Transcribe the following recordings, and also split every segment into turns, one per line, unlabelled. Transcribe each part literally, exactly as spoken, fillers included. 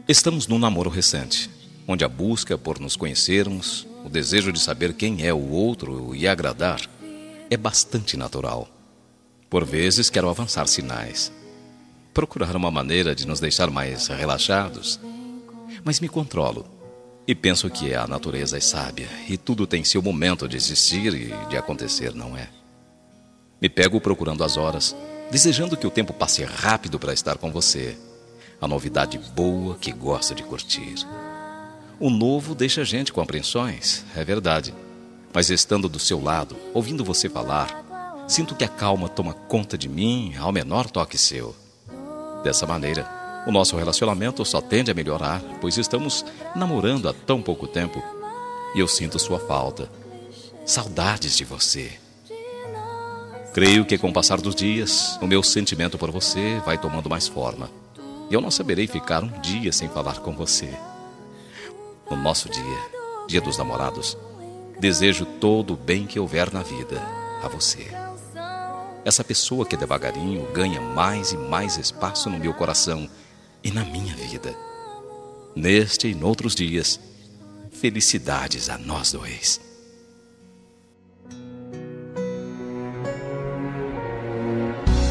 Estamos num namoro recente, onde a busca por nos conhecermos, o desejo de saber quem é o outro e agradar, é bastante natural. Por vezes quero avançar sinais, procurar uma maneira de nos deixar mais relaxados, mas me controlo e penso que a natureza é sábia e tudo tem seu momento de existir e de acontecer, não é? Me pego procurando as horas, desejando que o tempo passe rápido para estar com você, a novidade boa que gosto de curtir. O novo deixa a gente com apreensões, é verdade, mas estando do seu lado, ouvindo você falar, sinto que a calma toma conta de mim ao menor toque seu. Dessa maneira, o nosso relacionamento só tende a melhorar, pois estamos namorando há tão pouco tempo e eu sinto sua falta. Saudades de você. Creio que com o passar dos dias, o meu sentimento por você vai tomando mais forma. E eu não saberei ficar um dia sem falar com você. No nosso dia, dia dos namorados, desejo todo o bem que houver na vida a você. Essa pessoa que devagarinho ganha mais e mais espaço no meu coração e na minha vida. Neste e noutros dias, felicidades a nós dois.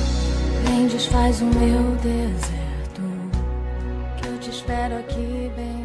Vem, desfaz o meu deserto, que eu te espero aqui bem.